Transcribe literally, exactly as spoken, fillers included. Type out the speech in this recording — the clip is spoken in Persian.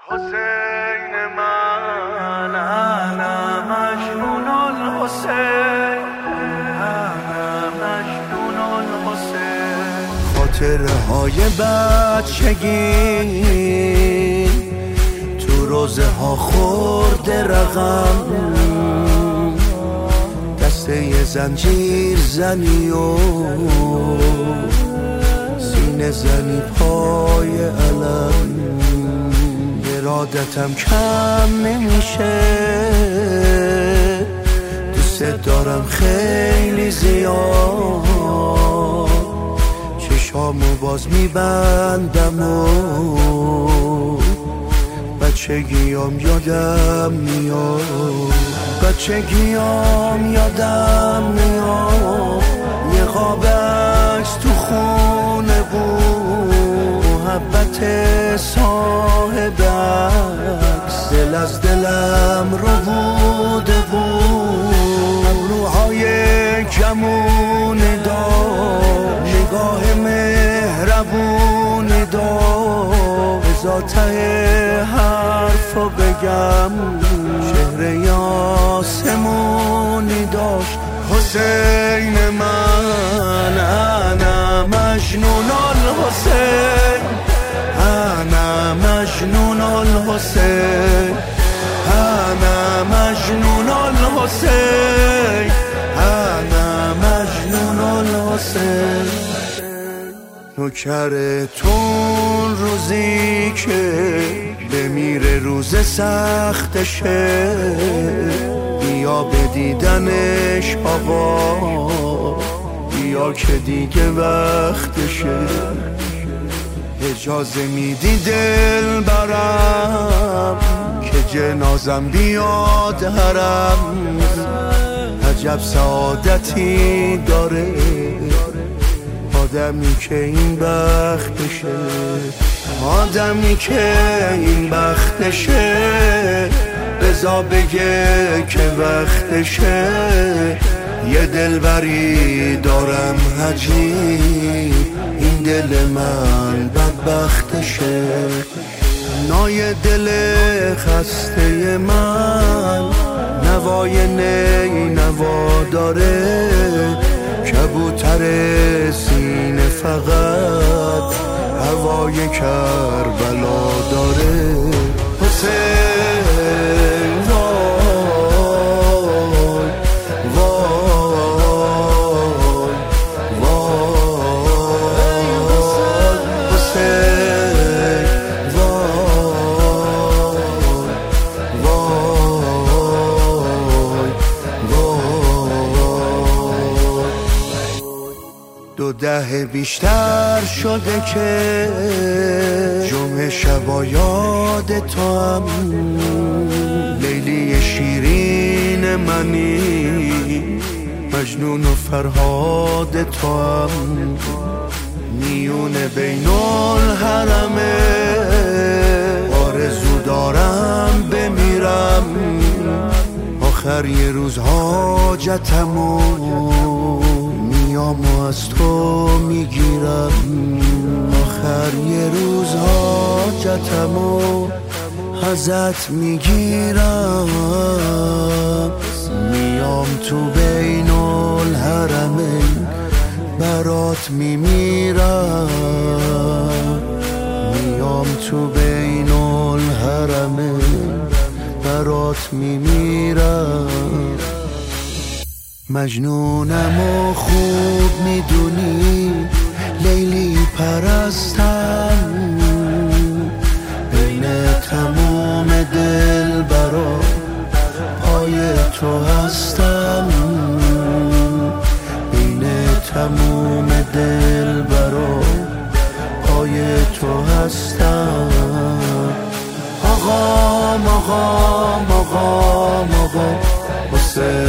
حسین من انا مجنون الحسین، انا مجنون الحسین. خاطره های بچگی تو روزه ها خورده رقم، دسته زنجیر زنی و سینه زنی پای علم. ارادتم کم نمیشه، دوست دارم خیلی زیاد. چشامو باز میبندم و بچگیام یادم میاد، بچگیام یادم میاد. یه قاب عکس تو خونه بود، محبت صاحب عکس دل از دلم رو بوده بود. ابروهای کمون دار، نگاه مهربون دار. بذار ته حرفو بگم، چهره آسمونی داشت. حسین من انا مجنون الحسین، انا مجنون الحسین، انا مجنون الحسین، انا مجنون الحسین. نوکرتون روزی که بمیره روز سختشه، بیا به دیدنش آقا، بیا که دیگه وقتشه. اجازه میدی دل برم که جنازم بیاد حرم. عجب سعادتی داره آدمی که این بختشه، آدمی که این بختشه. بذار بگه که وقتشه. یه دلبری دارم عجیب، این دل من بدبختشه. نای دل خسته من نوای نی نوا داره. کبوتر سینه فقط هوای کربلا داره. حسین وای وای وای، حسین وای وای وای. دو دهه بیشتر شده که جمعه شبا یاد تو هم، لیلی شیرین منی، مجنون و فرهاد تو هم. میون بین الحرمه آرزو دارم بمیرم، آخر یه روز حاجتمو میام و از تو میگیرم. آخر یه روز حاجتمو ازت میگیرم، میام تو بین الحرمین برات میمیرم. میام تو بین الحرمین برات میمیرم. مجنونم و خوب میدونی، لیلی پرستم. بین تموم دل برا پای تو هستم، بین تموم دل برا پای تو هستم. آقا آقا آقا آقا حسین